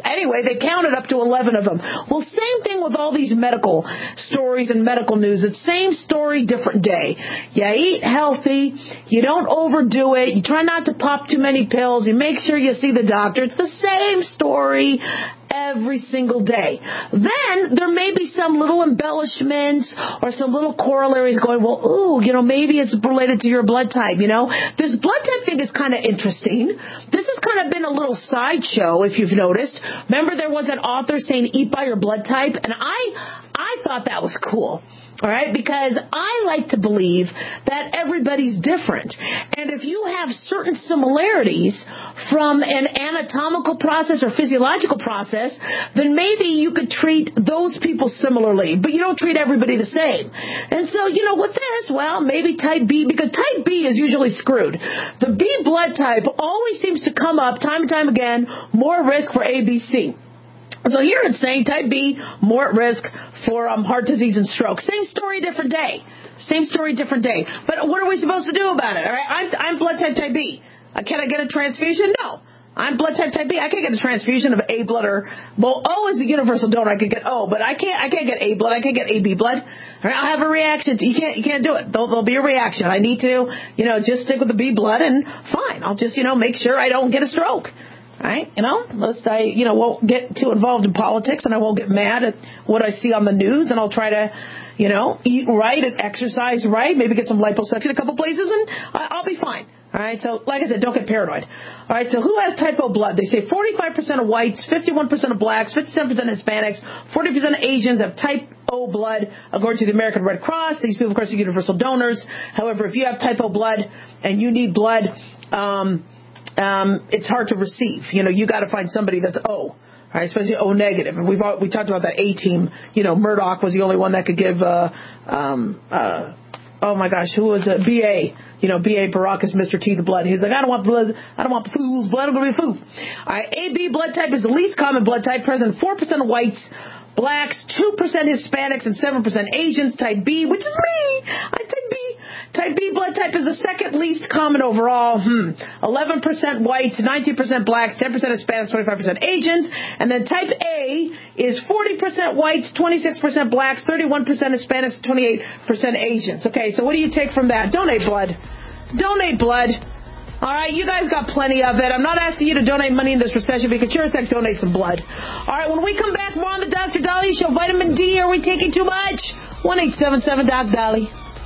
Anyway, they counted up to eleven of them. Well, same thing with all these medical stories and medical news. It's same story, different day. You eat healthy. You don't overdo it. You try not to pop too many pills. You make sure you see the doctor. It's the same story every single day. Then there may be some little embellishments or some little corollaries going, well, ooh, you know, maybe it's related to your blood type, you know. This blood type thing is kind of interesting. This has kind of been a little sideshow, if you've noticed. Remember there was an author saying eat by your blood type, and I I thought that was cool. All right, because I like to believe that everybody's different. And if you have certain similarities from an anatomical process or physiological process, then maybe you could treat those people similarly, but you don't treat everybody the same. And so, you know, with this, well, maybe type B, because type B is usually screwed. The B blood type always seems to come up time and time again, more risk for A B C. So here it's saying type B, more at risk for um, heart disease and stroke. Same story, different day. Same story, different day. But what are we supposed to do about it? All right, I'm, I'm blood type type B. Uh, can I get a transfusion? No. I'm blood type type B. I can't get a transfusion of A blood or, well, O is the universal donor. I could get O, but I can't. I can't get A blood. I can't get A B blood. All right, I'll have a reaction. To, you can't. You can't do it. There'll, there'll be a reaction. I need to, you know, just stick with the B blood and fine. I'll just, you know, make sure I don't get a stroke. Right? You know, lest I, you know, won't get too involved in politics and I won't get mad at what I see on the news, and I'll try to, you know, eat right and exercise right, maybe get some liposuction a couple places, and I'll be fine. All right, so like I said, don't get paranoid. All right, so who has type O blood? They say forty-five percent of whites, fifty-one percent of blacks, fifty-seven percent of Hispanics, forty percent of Asians have type O blood, according to the American Red Cross. These people, of course, are universal donors. However, if you have type O blood and you need blood, um, Um, it's hard to receive. You know, you got to find somebody that's O, right? Especially O negative. And we've we talked about that A team. You know, Murdoch was the only one that could give. Uh, um, uh, oh my gosh, who was it? B A. You know, B A Baracus, Mister T, the blood. He was like, I don't want blood. I don't want the fool's blood. I'm going to be a fool. All right, A B blood type is the least common blood type, present in four percent of whites, blacks, two percent Hispanics, and seven percent Asians. Type B, which is me. I type B. Type B blood type is the second least common overall. Hmm. eleven percent whites, nineteen percent blacks, ten percent Hispanics, twenty-five percent Asians. And then type A is forty percent whites, twenty-six percent blacks, thirty-one percent Hispanics, twenty-eight percent Asians. Okay, so what do you take from that? Donate blood. Donate blood. All right, you guys got plenty of it. I'm not asking you to donate money in this recession, but you can sure as heck donate some blood. All right, when we come back, more on the Doctor Dolly Show. Vitamin D, are we taking too much? one eight seven seven Doc Dolly.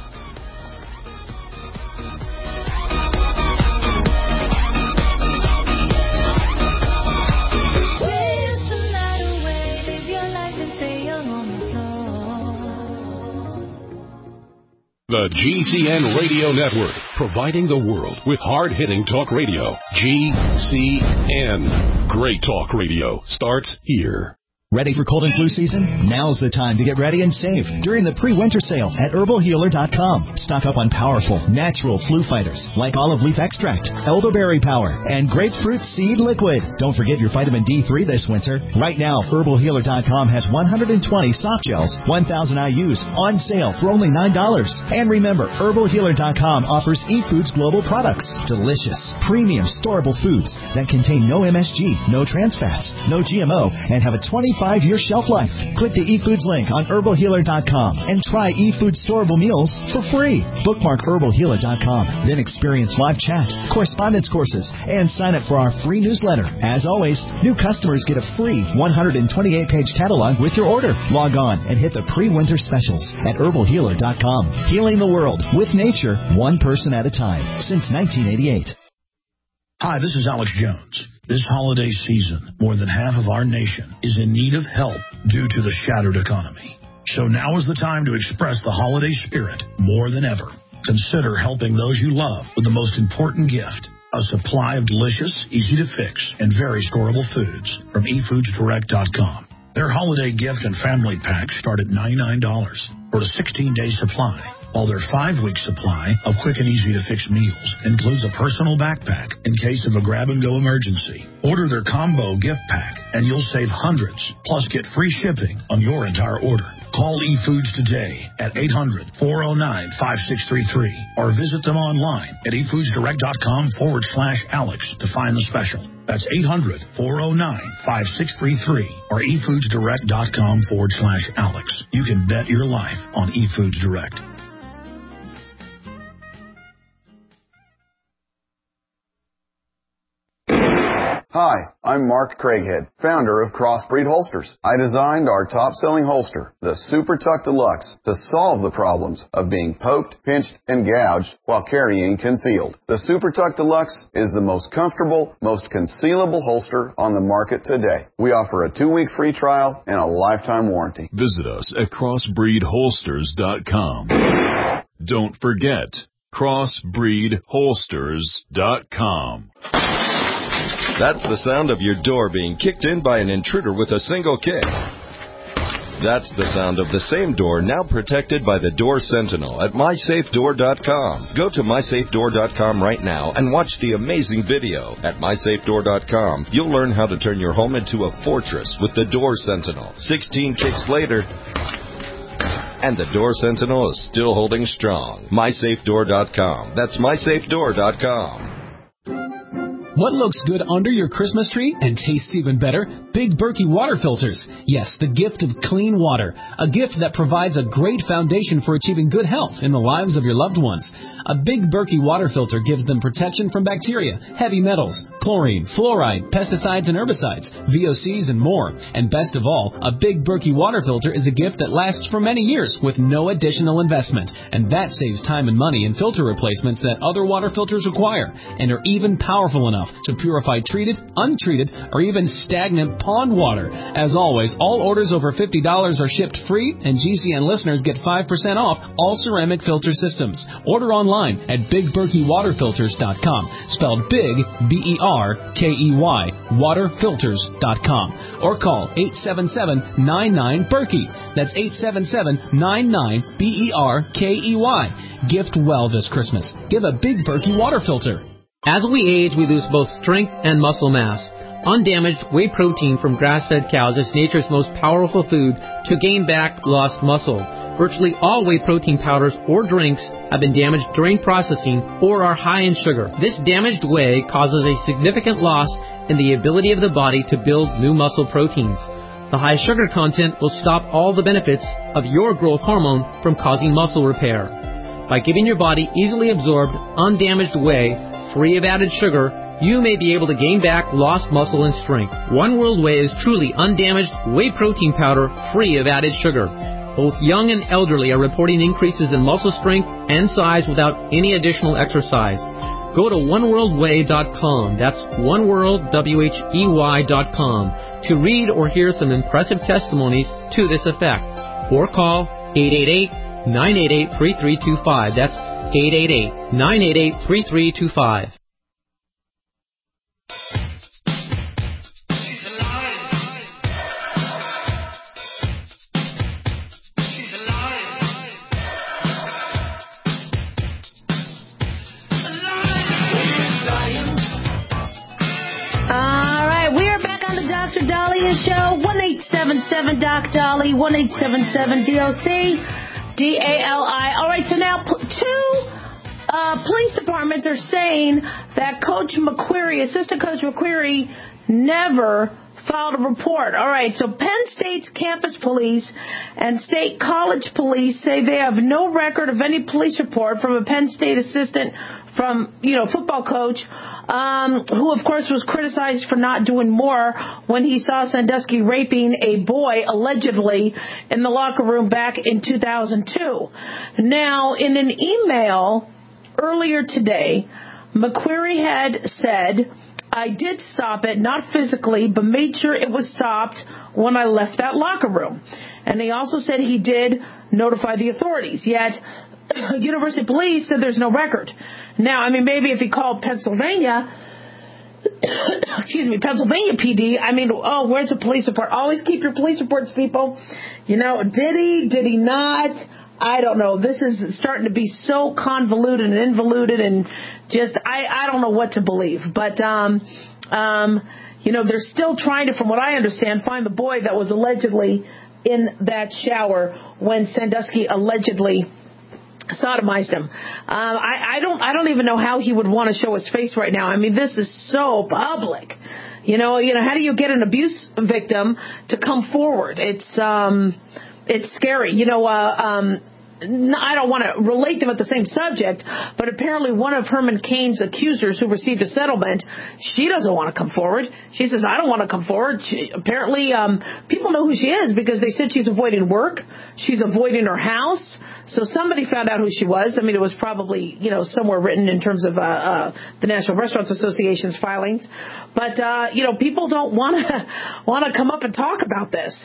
The G C N Radio Network, providing the world with hard-hitting talk radio. G C N. Great talk radio starts here.
Ready for cold and flu season? Now's the time to get ready and save during the pre-winter sale at herbal healer dot com. Stock up on powerful, natural flu fighters like olive leaf extract, elderberry power, and grapefruit seed liquid. Don't forget your vitamin D three this winter. Right now, herbal healer dot com has one hundred twenty soft gels, one thousand I U's on sale for only nine dollars. And remember, herbal healer dot com offers eFoods Global products. Delicious, premium, storable foods that contain no M S G, no trans fats, no G M O, and have a twenty-five year shelf life. Click the eFoods link on herbal healer dot com and try eFoods storable meals for free. Bookmark herbal healer dot com, then experience live chat, correspondence courses, and sign up for our free newsletter. As always, new customers get a free one hundred twenty-eight page catalog with your order. Log on and hit the pre-winter specials at herbal healer dot com. Healing the world with nature, one person at a time, since nineteen eighty-eight.
Hi, this is Alex Jones. This holiday season, more than half of our nation is in need of help due to the shattered economy. So now is the time to express the holiday spirit more than ever. Consider helping those you love with the most important gift, a supply of delicious, easy-to-fix, and very storable foods from e foods direct dot com. Their holiday gift and family packs start at ninety-nine dollars for a sixteen day supply, while their five-week supply of quick and easy-to-fix meals includes a personal backpack in case of a grab-and-go emergency. Order their combo gift pack, and you'll save hundreds, plus get free shipping on your entire order. Call eFoods today at eight hundred, four oh nine, five six three three or visit them online at efoodsdirect.com forward slash Alex to find the special. That's eight hundred, four oh nine, five six three three or efoodsdirect.com forward slash Alex. You can bet your life on eFoods Direct.
Hi, I'm Mark Craighead, founder of Crossbreed Holsters. I designed our top-selling holster, the Super Tuck Deluxe, to solve the problems of being poked, pinched, and gouged while carrying concealed. The Super Tuck Deluxe is the most comfortable, most concealable holster on the market today. We offer a two-week free trial and a lifetime warranty.
Visit us at crossbreed holsters dot com. Don't forget, crossbreed holsters dot com.
That's the sound of your door being kicked in by an intruder with a single kick. That's the sound of the same door now protected by the Door Sentinel at my safe door dot com. Go to my safe door dot com right now and watch the amazing video. At my safe door dot com, you'll learn how to turn your home into a fortress with the Door Sentinel. sixteen kicks later, and the Door Sentinel is still holding strong. my safe door dot com. That's my safe door dot com.
What looks good under your Christmas tree and tastes even better? Big Berkey water filters. Yes, the gift of clean water. A gift that provides a great foundation for achieving good health in the lives of your loved ones. A Big Berkey water filter gives them protection from bacteria, heavy metals, chlorine, fluoride, pesticides and herbicides, V O Cs and more. And best of all, a Big Berkey water filter is a gift that lasts for many years with no additional investment. And that saves time and money in filter replacements that other water filters require and are even powerful enough to purify treated, untreated, or even stagnant pond water. As always, all orders over fifty dollars are shipped free, and G C N listeners get five percent off all ceramic filter systems. Order online at big berkey water filters dot com, spelled big, B E R K E Y, water filters dot com, or call eight seven seven, nine nine, Berkey. That's eight seven seven, nine nine, B E R K E Y. Gift well this Christmas. Give a Big Berkey water filter.
As we age, we lose both strength and muscle mass. Undamaged whey protein from grass-fed cows is nature's most powerful food to gain back lost muscle. Virtually all whey protein powders or drinks have been damaged during processing or are high in sugar. This damaged whey causes a significant loss in the ability of the body to build new muscle proteins. The high sugar content will stop all the benefits of your growth hormone from causing muscle repair. By giving your body easily absorbed, undamaged whey, free of added sugar, you may be able to gain back lost muscle and strength. One World Whey is truly undamaged whey protein powder free of added sugar. Both young and elderly are reporting increases in muscle strength and size without any additional exercise. Go to one world whey dot com, that's one world, W H E Y dot com, to read or hear some impressive testimonies to this effect. Or call eight eight eight, nine eight eight, three three two five, that's eight eight eight, nine eight eight, three three two five.
All right, we are back on the Doctor Dahlia Show. one eight seven seven Doc Dolly, one eight seven seven D O C D A L I. All right, so now two uh, police departments are saying that Coach McQuarrie, Assistant Coach McQuarrie, never filed a report. All right, so Penn State's campus police and state college police say they have no record of any police report from a Penn State assistant from, you know, football coach, um, who, of course, was criticized for not doing more when he saw Sandusky raping a boy, allegedly, in the locker room back in two thousand two. Now, in an email earlier today, McQuarrie had said, I did stop it, not physically, but made sure it was stopped when I left that locker room. And he also said he did notify the authorities, yet University Police said there's no record. Now, I mean, maybe if he called Pennsylvania, excuse me, Pennsylvania P D, I mean, oh, where's the police report? Always keep your police reports, people. You know, did he, did he not? I don't know. This is starting to be so convoluted and involuted and just, I, I don't know what to believe. But, um, um, you know, they're still trying to, from what I understand, find the boy that was allegedly in that shower when Sandusky allegedly sodomized him. Um, I, I don't I don't even know how he would want to show his face right now. I mean, this is so public. You know, you know, how do you get an abuse victim to come forward? It's um, it's scary. You know, uh, um, I don't want to relate them at the same subject, but apparently one of Herman Cain's accusers who received a settlement, she doesn't want to come forward. She says, I don't want to come forward. She, apparently, um, people know who she is because they said she's avoiding work. She's avoiding her house. So somebody found out who she was. I mean, it was probably, you know, somewhere written in terms of uh, uh, the National Restaurants Association's filings. But, uh, you know, people don't want to want to come up and talk about this.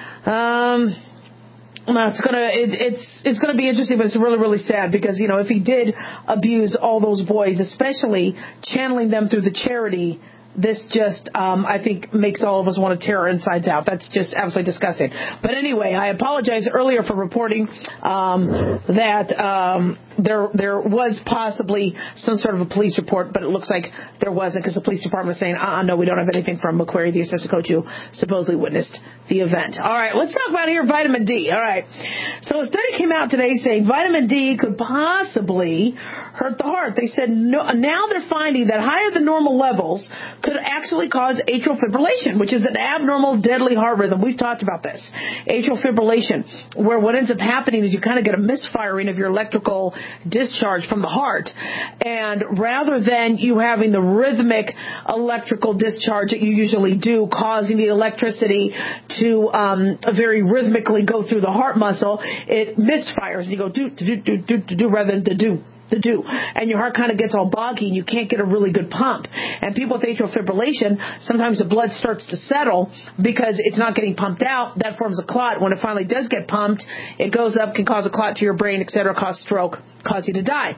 Um... Well, it's gonna it, it's it's gonna be interesting, but it's really really sad because you know if he did abuse all those boys, especially channeling them through the charity, this just um, I think makes all of us want to tear our insides out. That's just absolutely disgusting. But anyway, I apologize earlier for reporting um, that um, there there was possibly some sort of a police report, but it looks like there wasn't because the police department was saying, uh-uh, no, we don't have anything from McQuarrie, the assistant coach who supposedly witnessed the event. All right, let's talk about here vitamin D. All right, so a study came out today saying vitamin D could possibly hurt the heart. They said no, now they're finding that higher than normal levels could actually cause atrial fibrillation, which is an abnormal, deadly heart rhythm. We've talked about this. Atrial fibrillation, where what ends up happening is you kind of get a misfiring of your electrical discharge from the heart. And rather than you having the rhythmic electrical discharge that you usually do, causing the electricity to um, very rhythmically go through the heart muscle, it misfires and you go do, do, do, do, do, do rather than to do. to do. And your heart kind of gets all boggy and you can't get a really good pump. And people with atrial fibrillation, sometimes the blood starts to settle because it's not getting pumped out. That forms a clot. When it finally does get pumped, it goes up, can cause a clot to your brain, et cetera, cause stroke, cause you to die.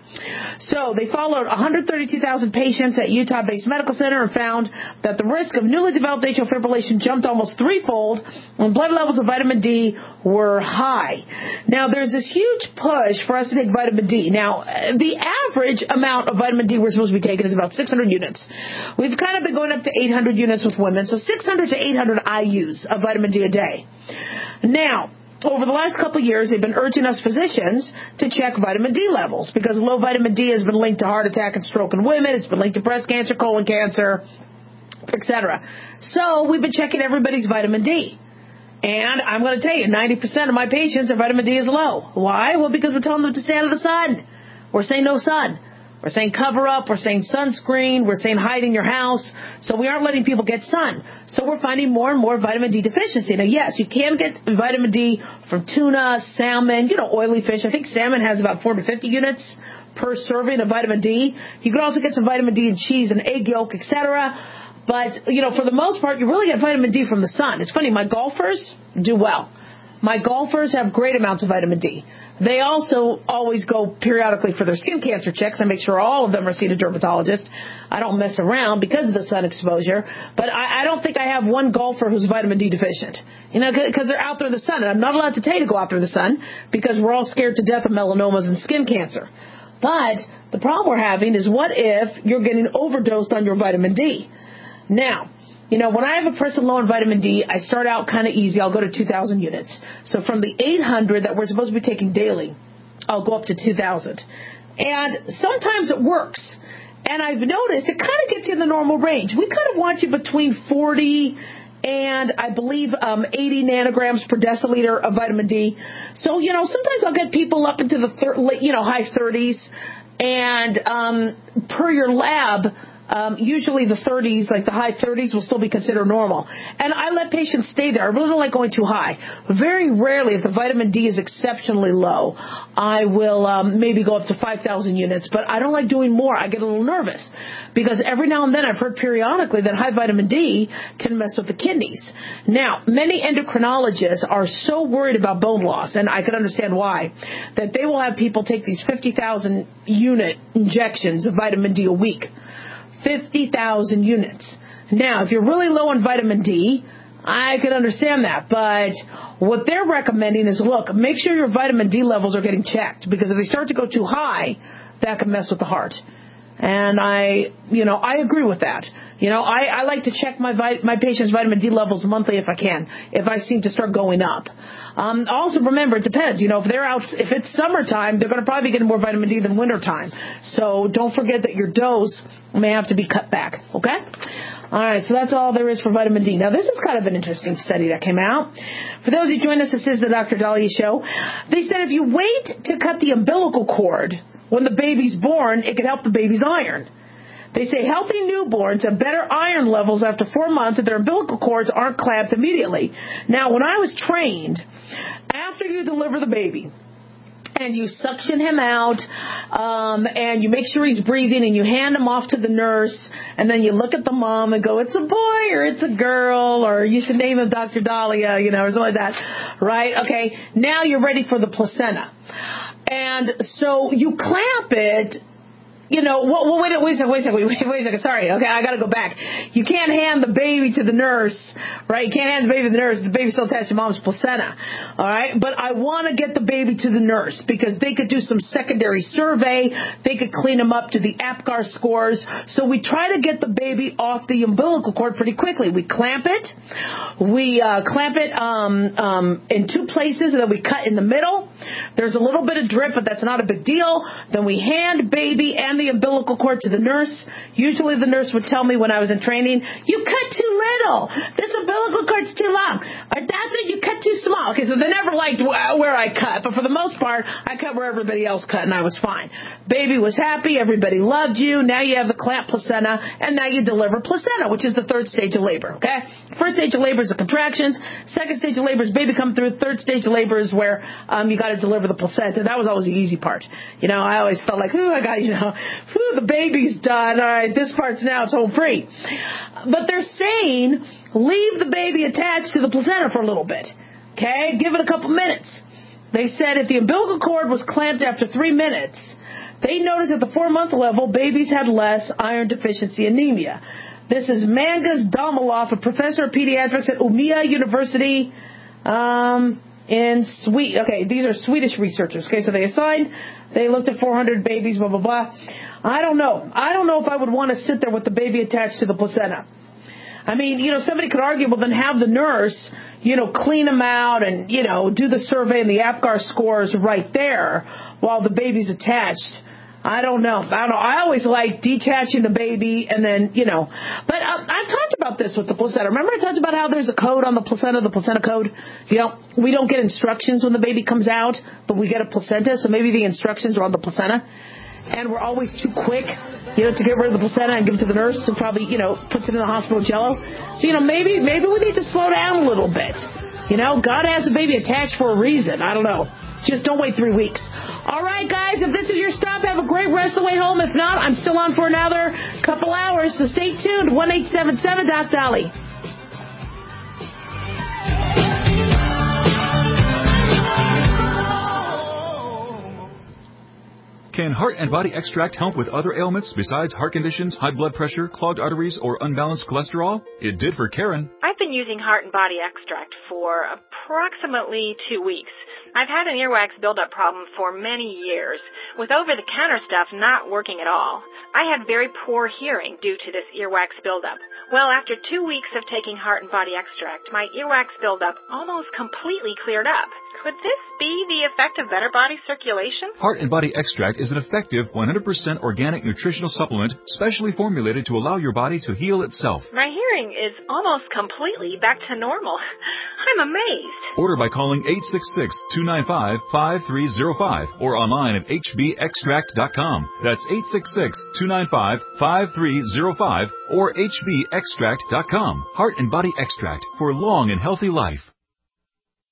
So they followed one hundred thirty-two thousand patients at Utah-based medical center and found that the risk of newly developed atrial fibrillation jumped almost threefold when blood levels of vitamin D were high. Now, there's this huge push for us to take vitamin D. Now, the average amount of vitamin D we're supposed to be taking is about six hundred units. We've kind of been going up to eight hundred units with women, so six hundred to eight hundred I U's of vitamin D a day. Now, over the last couple of years, they've been urging us physicians to check vitamin D levels because low vitamin D has been linked to heart attack and stroke in women. It's been linked to breast cancer, colon cancer, et cetera. So we've been checking everybody's vitamin D. And I'm going to tell you, ninety percent of my patients, their vitamin D is low. Why? Well, because we're telling them to stay out of the sun. We're saying no sun. We're saying cover up. We're saying sunscreen. We're saying hide in your house. So we aren't letting people get sun. So we're finding more and more vitamin D deficiency. Now, yes, you can get vitamin D from tuna, salmon, you know, oily fish. I think salmon has about four to fifty units per serving of vitamin D. You can also get some vitamin D in cheese and egg yolk, et cetera. But, you know, for the most part, you really get vitamin D from the sun. It's funny, my golfers do well. My golfers have great amounts of vitamin D. They also always go periodically for their skin cancer checks. I make sure all of them are seeing a dermatologist. I don't mess around because of the sun exposure. But I, I don't think I have one golfer who's vitamin D deficient. You know, because they're out there in the sun. And I'm not allowed to tell you to go out there in the sun because we're all scared to death of melanomas and skin cancer. But the problem we're having is what if you're getting overdosed on your vitamin D? Now, you know, when I have a person low in vitamin D, I start out kind of easy. I'll go to two thousand units. So from the eight hundred that we're supposed to be taking daily, I'll go up to two thousand. And sometimes it works. And I've noticed it kind of gets you in the normal range. We kind of want you between forty and I believe um, eighty nanograms per deciliter of vitamin D. So, you know, sometimes I'll get people up into the thir- you know high thirties. And um, per your lab, Um, usually the thirties, like the high thirties, will still be considered normal. And I let patients stay there. I really don't like going too high. Very rarely, if the vitamin D is exceptionally low, I will um, maybe go up to five thousand units. But I don't like doing more. I get a little nervous because every now and then I've heard periodically that high vitamin D can mess with the kidneys. Now, many endocrinologists are so worried about bone loss, and I can understand why, that they will have people take these fifty thousand unit injections of vitamin D a week. fifty thousand units. Now, if you're really low on vitamin D, I can understand that. But what they're recommending is, look, make sure your vitamin D levels are getting checked. Because if they start to go too high, that can mess with the heart. And I, you know, I agree with that. You know, I, I like to check my vit- my patients' vitamin D levels monthly if I can, if I seem to start going up. Um, also, remember, it depends. You know, if they're out, if it's summertime, they're going to probably get more vitamin D than wintertime. So don't forget that your dose may have to be cut back, okay? All right, so that's all there is for vitamin D. Now, this is kind of an interesting study that came out. For those who joined us, this is the Doctor Dahlia Show. They said if you wait to cut the umbilical cord when the baby's born, it can help the baby's iron. They say healthy newborns have better iron levels after four months if their umbilical cords aren't clamped immediately. Now, when I was trained, after you deliver the baby, and you suction him out, um, and you make sure he's breathing, and you hand him off to the nurse, and then you look at the mom and go, it's a boy, or it's a girl, or you should name him Doctor Dahlia, you know, or something like that, right? Okay, now you're ready for the placenta. And so you clamp it. You know, well, well, wait, wait a second, wait a second, wait, wait a second, sorry, okay, I gotta go back. You can't hand the baby to the nurse, right? You can't hand the baby to the nurse, the baby's still attached to mom's placenta, alright? But I wanna get the baby to the nurse because they could do some secondary survey, they could clean him up to the APGAR scores, so we try to get the baby off the umbilical cord pretty quickly. We clamp it, we uh, clamp it um, um, in two places, and then we cut in the middle. There's a little bit of drip, but that's not a big deal. Then we hand baby and the umbilical cord to the nurse. Usually the nurse would tell me when I was in training, you cut too little. This umbilical cord's too long. Or doctor, you cut too small. Okay, so they never liked where I cut, but for the most part, I cut where everybody else cut, and I was fine. Baby was happy. Everybody loved you. Now you have the clamp placenta, and now you deliver placenta, which is the third stage of labor, okay? First stage of labor is the contractions. Second stage of labor is baby coming through. Third stage of labor is where um, you got to deliver the placenta. That was always the easy part. You know, I always felt like, ooh, I got, you know, whew, the baby's done. All right, this part's now, it's home free. But they're saying leave the baby attached to the placenta for a little bit. Okay? Give it a couple minutes. They said if the umbilical cord was clamped after three minutes, they noticed at the four-month level, babies had less iron deficiency anemia. This is Mangas Dalmaloff, a professor of pediatrics at Umeå University um, in Sweden. Okay, these are Swedish researchers. Okay, so they assigned, they looked at four hundred babies, blah, blah, blah. I don't know. I don't know if I would want to sit there with the baby attached to the placenta. I mean, you know, somebody could argue, well, then have the nurse, you know, clean them out and, you know, do the survey and the APGAR scores right there while the baby's attached. I don't know. I don't know. I always like detaching the baby and then, you know. But uh, I've talked about this with the placenta. Remember I talked about how there's a code on the placenta, the placenta code? You know, we don't get instructions when the baby comes out, but we get a placenta, so maybe the instructions are on the placenta. And we're always too quick, you know, to get rid of the placenta and give it to the nurse who probably, you know, puts it in the hospital jello. So, you know, maybe maybe we need to slow down a little bit. You know, God has a baby attached for a reason. I don't know. Just don't wait three weeks. All right, guys, if this is your stop, have a great rest of the way home. If not, I'm still on for another couple hours, so stay tuned. one eight seven seven Doc Dolly.
Can Heart and Body Extract help with other ailments besides heart conditions, high blood pressure, clogged arteries, or unbalanced cholesterol? It did for Karen.
I've been using Heart and Body Extract for approximately two weeks. I've had an earwax buildup problem for many years, with over-the-counter stuff not working at all. I had very poor hearing due to this earwax buildup. Well, after two weeks of taking Heart and Body Extract, my earwax buildup almost completely cleared up. Could this be the effect of better body circulation?
Heart and Body Extract is an effective one hundred percent organic nutritional supplement specially formulated to allow your body to heal itself.
My hearing is almost completely back to normal. I'm amazed.
Order by calling eight six six, two nine five, five three zero five or online at h b extract dot com. That's eight six six, two nine five, five three zero five or h b extract dot com. Heart and Body Extract for long and healthy life.